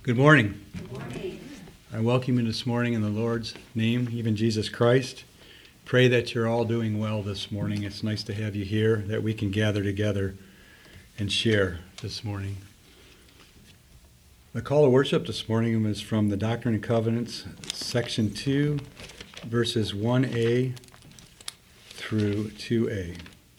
Good morning. Good morning. I welcome you this morning in the Lord's name, even Jesus Christ. Pray that you're all doing well this morning. It's nice to have you here, that we can gather together and share this morning. The call to worship this morning is from the Doctrine and Covenants, section 2, verses 1a through 2a.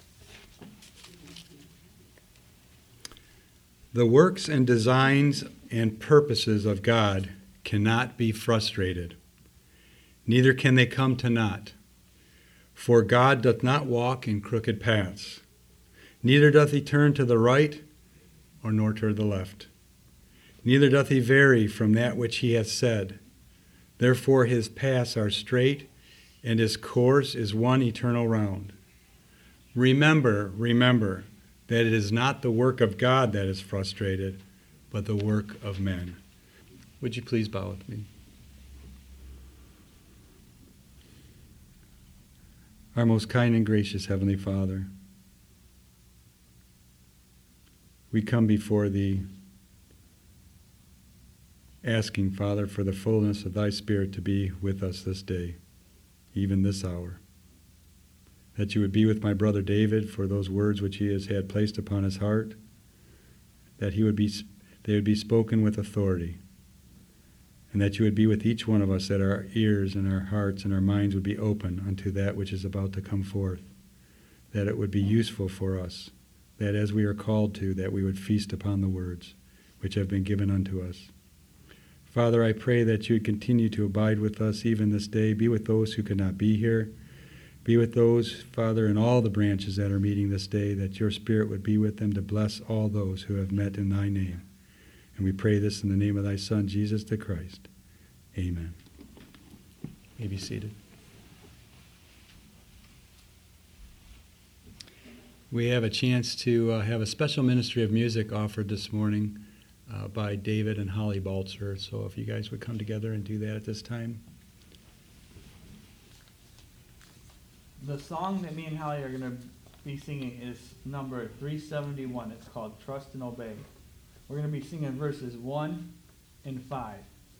The works and designs and purposes of God cannot be frustrated, neither can they come to naught. For God doth not walk in crooked paths, neither doth he turn to the right, or nor to the left. Neither doth he vary from that which he hath said. Therefore his paths are straight, and his course is one eternal round. Remember, that it is not the work of God that is frustrated, but the work of men. Would you please bow with me? Our most kind and gracious Heavenly Father, we come before Thee, asking, Father, for the fullness of Thy Spirit to be with us this day, even this hour. That you would be with my brother David for those words which he has had placed upon his heart, that they would be spoken with authority, and that you would be with each one of us, that our ears and our hearts and our minds would be open unto that which is about to come forth, that it would be useful for us, that as we are called to, that we would feast upon the words which have been given unto us. Father, I pray that you would continue to abide with us even this day. Be with those who could not be here. Be with those, Father, in all the branches that are meeting this day, that your Spirit would be with them to bless all those who have met in thy name. And we pray this in the name of thy Son, Jesus the Christ. Amen. You may be seated. We have a chance to have a special ministry of music offered this morning by David and Holly Balzer. So if you guys would come together and do that at this time. The song that me and Holly are going to be singing is number 371. It's called Trust and Obey. We're going to be singing verses 1 and 5.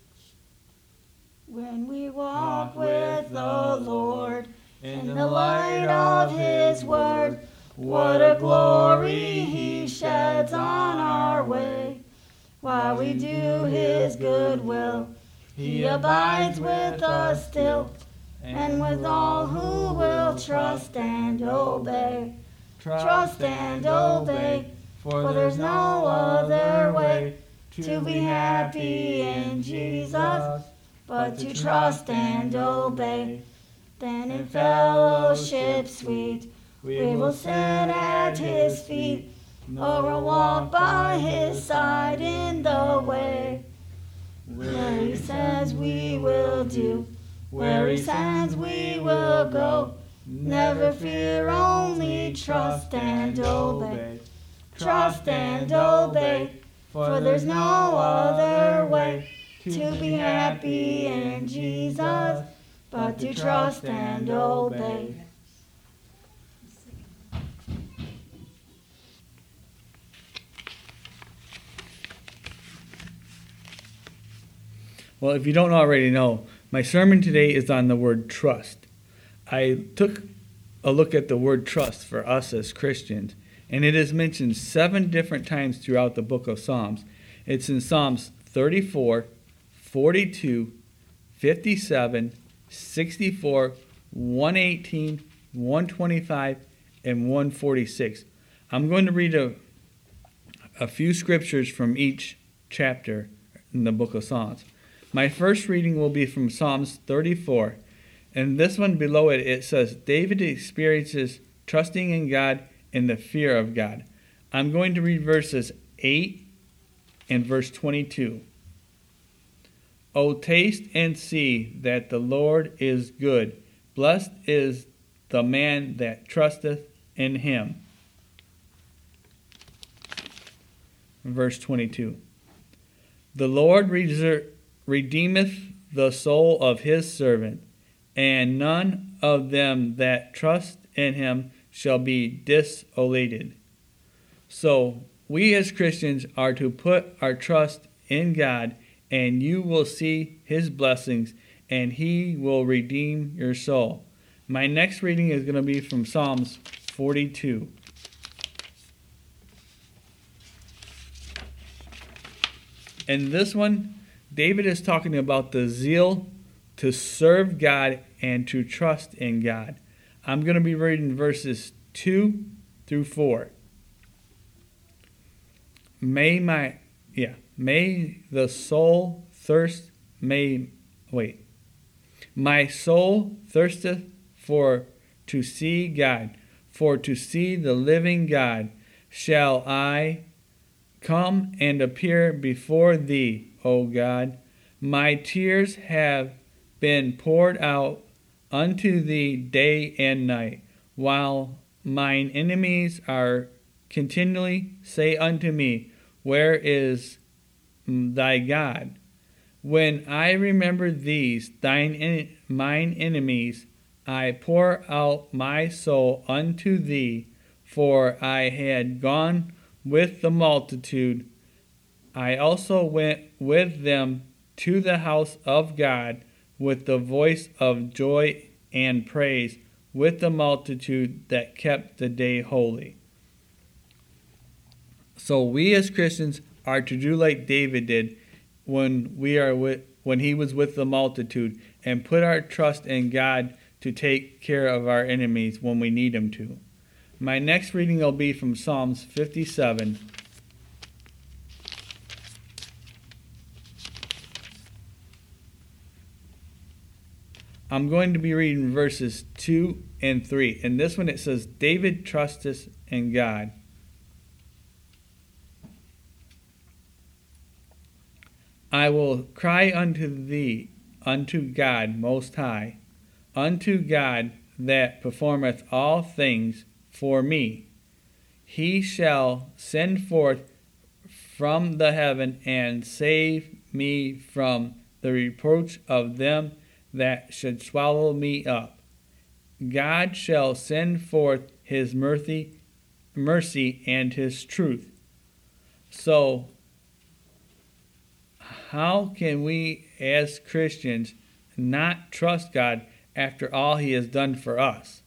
When we walk with the Lord in the light of His word, what a glory He sheds on our way. While we do His good will, He abides with us still, and with all who will trust and obey. Trust and obey, for there's no other way to be happy in Jesus, but to trust and obey. Then in fellowship sweet, we will sit at His feet, or we'll walk by His side in the way. Where He says we will do, where He sends we will go. Never fear, only trust and obey. Trust and obey, for there's no other way to be happy in Jesus, but to trust and obey. Well, if you don't already know, my sermon today is on the word trust. I took a look at the word trust for us as Christians, and it is mentioned 7 different times throughout the book of Psalms. It's in Psalms 34, 42, 57, 64, 118, 125, and 146. I'm going to read a few scriptures from each chapter in the book of Psalms. My first reading will be from Psalms 34. And this one below it, it says, David experiences trusting in God and the fear of God. I'm going to read verses 8 and verse 22. O taste and see that the Lord is good. Blessed is the man that trusteth in him. Verse 22. The Lord redeemeth the soul of his servant, and none of them that trust in him shall be desolated. So we as Christians are to put our trust in God and you will see his blessings, and he will redeem your soul. My next reading is going to be from Psalms 42. In this one, David is talking about the zeal to serve God and to trust in God. I'm going to be reading verses 2 through 4. May the soul thirst, my soul thirsteth for to see God, for to see the living God. Shall I come and appear before thee, O God? My tears have been poured out unto thee day and night, while mine enemies are continually say unto me, where is thy God? When I remember these, mine enemies, I pour out my soul unto thee, for I had gone with the multitude. I also went with them to the house of God with the voice of joy and praise, with the multitude that kept the day holy. So we as Christians are to do like David did when he was with the multitude, and put our trust in God to take care of our enemies when we need him to. My next reading will be from Psalms 57. I'm going to be reading verses 2 and 3. In this one it says, David trusteth in God. I will cry unto thee, unto God Most High, unto God that performeth all things for me. He shall send forth from the heaven and save me from the reproach of them that should swallow me up. God shall send forth his mercy and his truth. So, how can we as Christians not trust God after all he has done for us?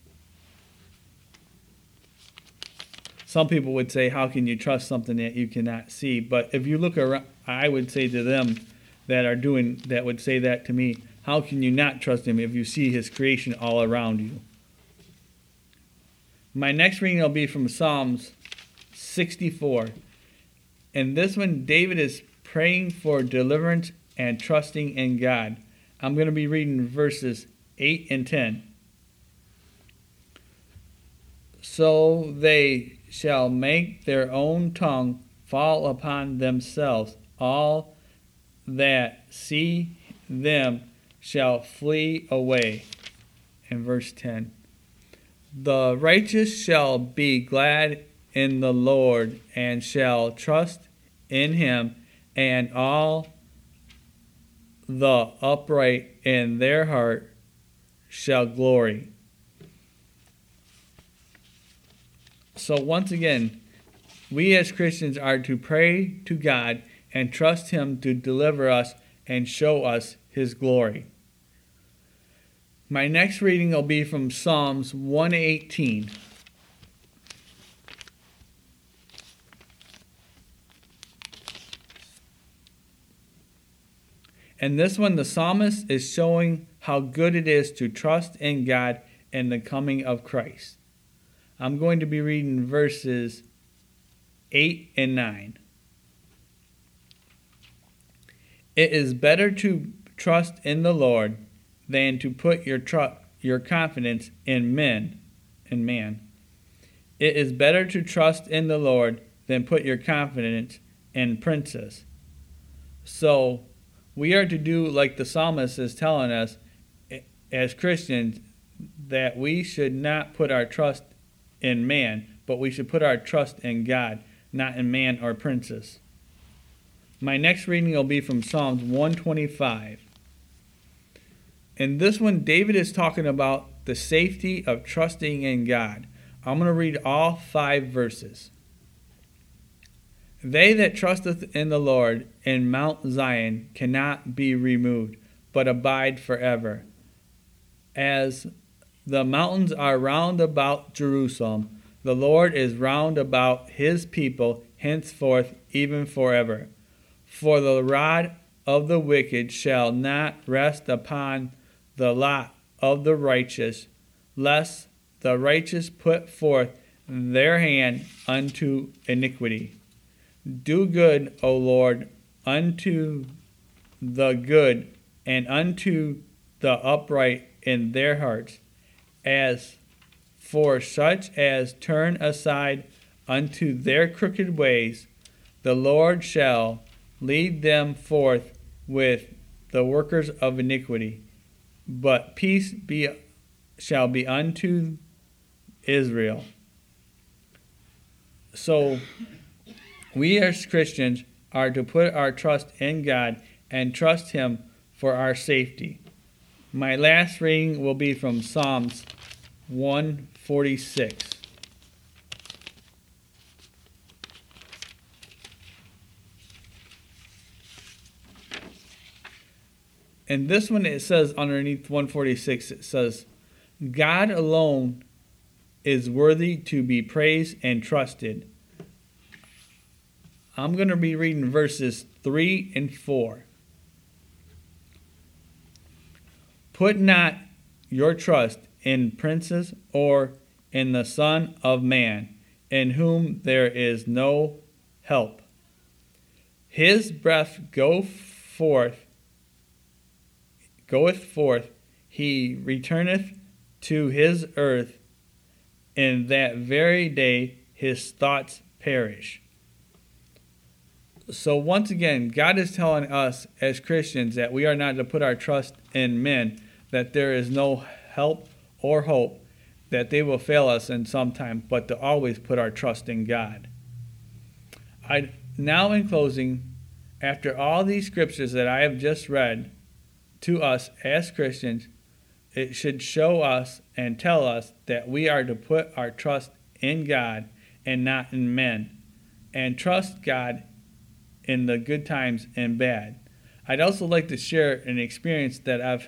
Some people would say, how can you trust something that you cannot see? But if you look around, I would say to them that would say that to me, how can you not trust him if you see his creation all around you? My next reading will be from Psalms 64. And this one, David is praying for deliverance and trusting in God. I'm going to be reading verses 8 and 10. So they shall make their own tongue fall upon themselves. All that see them shall flee away. In verse 10. The righteous shall be glad in the Lord, and shall trust in him, and all the upright in their heart shall glory. So once again, we as Christians are to pray to God and trust him to deliver us and show us his glory. My next reading will be from Psalms 118. And this one, the psalmist is showing how good it is to trust in God and the coming of Christ. I'm going to be reading verses 8 and 9. It is better to trust in the Lord than to put your confidence in man. It is better to trust in the Lord than put your confidence in princes. So we are to do like the psalmist is telling us as Christians, that we should not put our trust in man, but we should put our trust in God, not in man or princes. My next reading will be from Psalms 125. In this one, David is talking about the safety of trusting in God. I'm going to read all 5 verses. They that trusteth in the Lord in Mount Zion cannot be removed, but abide forever. As the mountains are round about Jerusalem, the Lord is round about his people henceforth, even forever. For the rod of the wicked shall not rest upon the lot of the righteous, lest the righteous put forth their hand unto iniquity. Do good, O Lord, unto the good, and unto the upright in their hearts, as for such as turn aside unto their crooked ways. The Lord shall lead them forth with the workers of iniquity, but peace shall be unto Israel. So we as Christians are to put our trust in God and trust him for our safety. My last reading will be from Psalms 146. And this one, it says underneath 146, it says, God alone is worthy to be praised and trusted. I'm going to be reading verses 3 and 4. Put not your trust in princes or in the Son of Man, in whom there is no help. His breath goeth forth, he returneth to his earth. In that very day his thoughts perish. So once again, God is telling us as Christians that we are not to put our trust in men, that there is no help or hope, that they will fail us in some time, but to always put our trust in God. Now in closing, after all these scriptures that I have just read to us as Christians, it should show us and tell us that we are to put our trust in God and not in men, and trust God in the good times and bad. I'd also like to share an experience that I've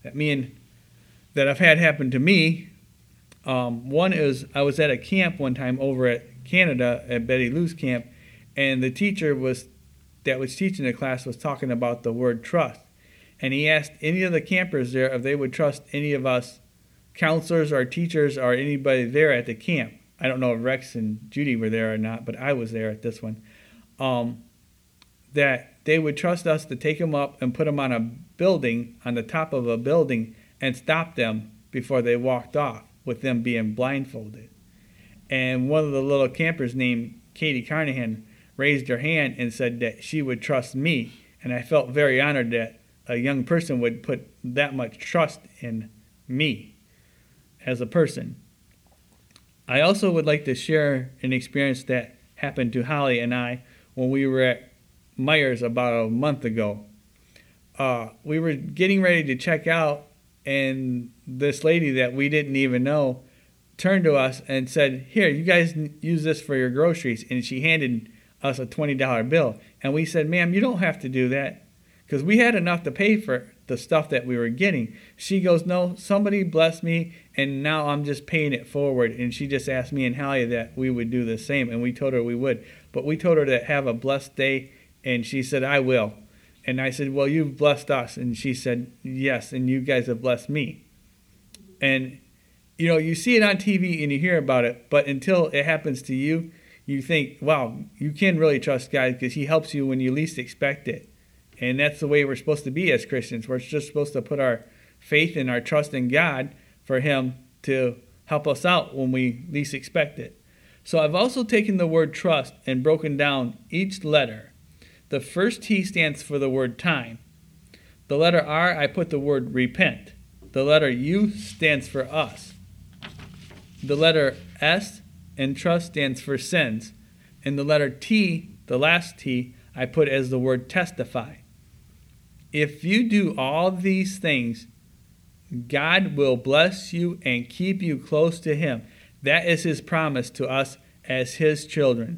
had happen to me. One is I was at a camp one time over at Canada at Betty Lou's camp, and the teacher that was teaching the class was talking about the word trust. And he asked any of the campers there if they would trust any of us counselors or teachers or anybody there at the camp. I don't know if Rex and Judy were there or not, but I was there at this one. That they would trust us to take them up and put them on a building, on the top of a building, and stop them before they walked off, with them being blindfolded. And one of the little campers named Katie Carnahan raised her hand and said that she would trust me. And I felt very honored that a young person would put that much trust in me as a person. I also would like to share an experience that happened to Holly and I when we were at Myers about a month ago. We were getting ready to check out, and this lady that we didn't even know turned to us and said, "Here, you guys use this for your groceries." And she handed us a $20 bill. And we said, "Ma'am, you don't have to do that," because we had enough to pay for the stuff that we were getting. She goes, "No, somebody blessed me, and now I'm just paying it forward." And she just asked me and Hallie that we would do the same, and we told her we would. But we told her to have a blessed day, and she said, "I will." And I said, "Well, you've blessed us." And she said, "Yes, and you guys have blessed me." And, you see it on TV and you hear about it, but until it happens to you, you think, wow, you can really trust God because he helps you when you least expect it. And that's the way we're supposed to be as Christians. We're just supposed to put our faith and our trust in God for him to help us out when we least expect it. So I've also taken the word trust and broken down each letter. The first T stands for the word time. The letter R, I put the word repent. The letter U stands for us. The letter S in trust stands for sins. And the letter T, the last T, I put as the word testify. If you do all these things, God will bless you and keep you close to him. That is his promise to us as his children.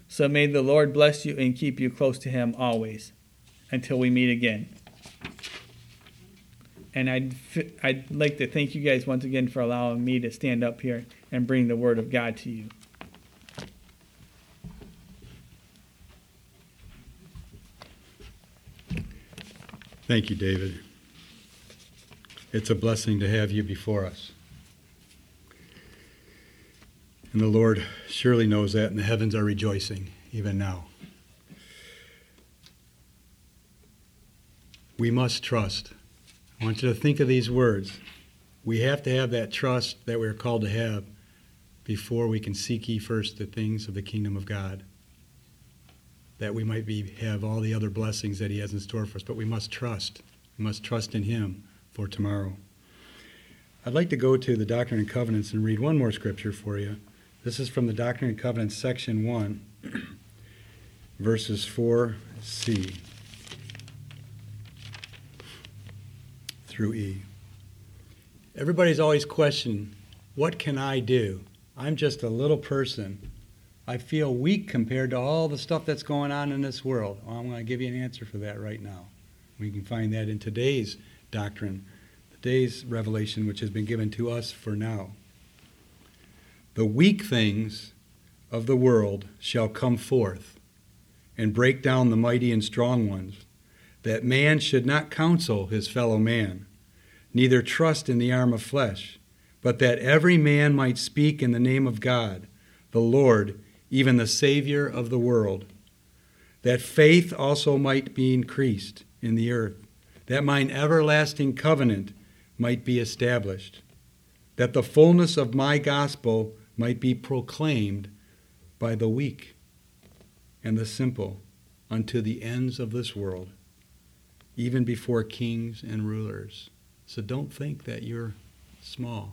So may the Lord bless you and keep you close to him always until we meet again. And I'd like to thank you guys once again for allowing me to stand up here and bring the Word of God to you. Thank you, David. It's a blessing to have you before us. And the Lord surely knows that, and the heavens are rejoicing even now. We must trust. I want you to think of these words. We have to have that trust that we're called to have before we can seek ye first the things of the kingdom of God, that we might have all the other blessings that he has in store for us. But we must trust. We must trust in him for tomorrow. I'd like to go to the Doctrine and Covenants and read one more scripture for you. This is from the Doctrine and Covenants, section 1, verses 4c through E. Everybody's always questioning, what can I do? I'm just a little person. I feel weak compared to all the stuff that's going on in this world. Well, I'm going to give you an answer for that right now. We can find that in today's doctrine, today's revelation, which has been given to us for now. The weak things of the world shall come forth and break down the mighty and strong ones, that man should not counsel his fellow man, neither trust in the arm of flesh, but that every man might speak in the name of God, the Lord, even the Savior of the world, that faith also might be increased in the earth, that mine everlasting covenant might be established, that the fullness of my gospel might be proclaimed by the weak and the simple unto the ends of this world, even before kings and rulers. So don't think that you're small.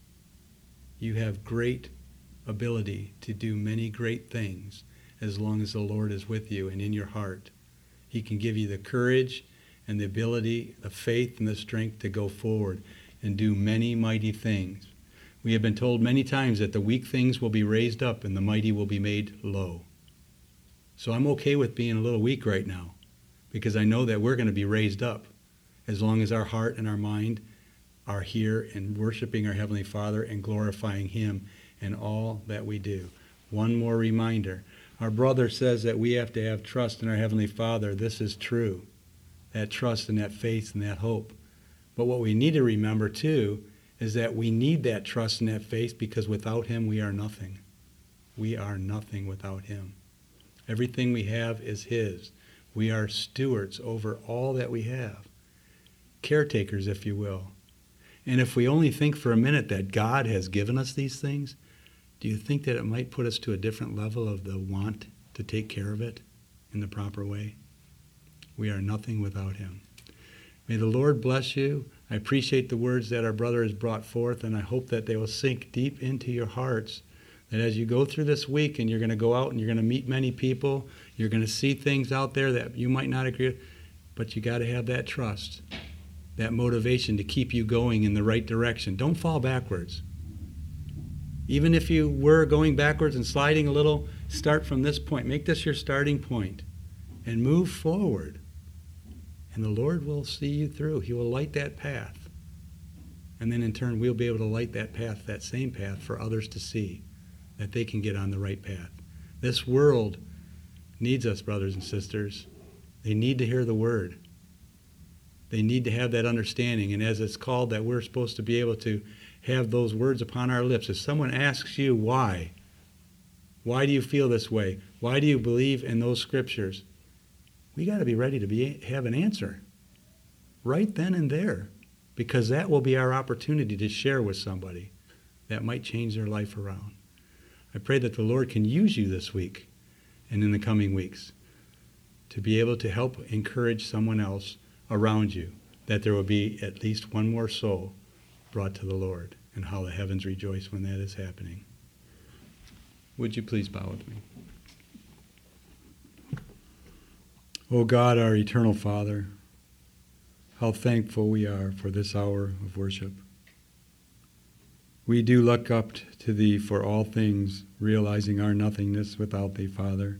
You have great ability to do many great things as long as the Lord is with you and in your heart. He can give you the courage and the ability, the faith and the strength to go forward and do many mighty things. We have been told many times that the weak things will be raised up and the mighty will be made low. So I'm okay with being a little weak right now, because I know that we're going to be raised up as long as our heart and our mind are here and worshiping our Heavenly Father and glorifying him in all that we do. One more reminder. Our brother says that we have to have trust in our Heavenly Father. This is true. That trust and that faith and that hope. But what we need to remember too is that we need that trust and that faith, because without him we are nothing. We are nothing without him. Everything we have is his. We are stewards over all that we have. Caretakers, if you will. And if we only think for a minute that God has given us these things, do you think that it might put us to a different level of the want to take care of it in the proper way? We are nothing without him. May the Lord bless you. I appreciate the words that our brother has brought forth, and I hope that they will sink deep into your hearts, that as you go through this week and you're going to go out and you're going to meet many people, you're going to see things out there that you might not agree with, but you got to have that trust, that motivation to keep you going in the right direction. Don't fall backwards. Even if you were going backwards and sliding a little, start from this point. Make this your starting point and move forward. And the Lord will see you through. He will light that path. And then in turn, we'll be able to light that path, that same path, for others to see, that they can get on the right path. This world needs us, brothers and sisters. They need to hear the word. They need to have that understanding. And as it's called, that we're supposed to be able to have those words upon our lips. If someone asks you why do you feel this way? Why do you believe in those scriptures? We got to be ready to have an answer right then and there, because that will be our opportunity to share with somebody that might change their life around. I pray that the Lord can use you this week and in the coming weeks to be able to help encourage someone else around you, that there will be at least one more soul brought to the Lord, and how the heavens rejoice when that is happening. Would you please bow with me? O God, our eternal Father, how thankful we are for this hour of worship. We do look up to Thee for all things, realizing our nothingness without Thee, Father,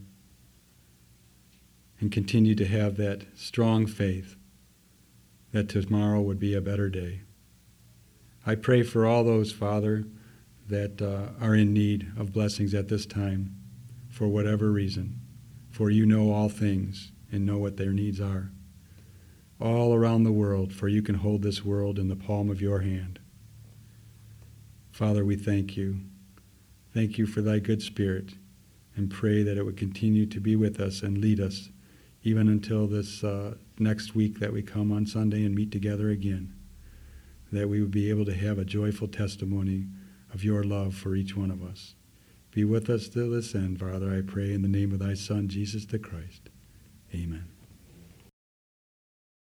and continue to have that strong faith that tomorrow would be a better day. I pray for all those, Father, that are in need of blessings at this time, for whatever reason, for You know all things and know what their needs are. All around the world, for You can hold this world in the palm of Your hand. Father, we thank You. Thank You for Thy good Spirit, and pray that it would continue to be with us and lead us, even until this next week that we come on Sunday and meet together again, that we would be able to have a joyful testimony of Your love for each one of us. Be with us till this end, Father, I pray in the name of Thy Son, Jesus the Christ. Amen.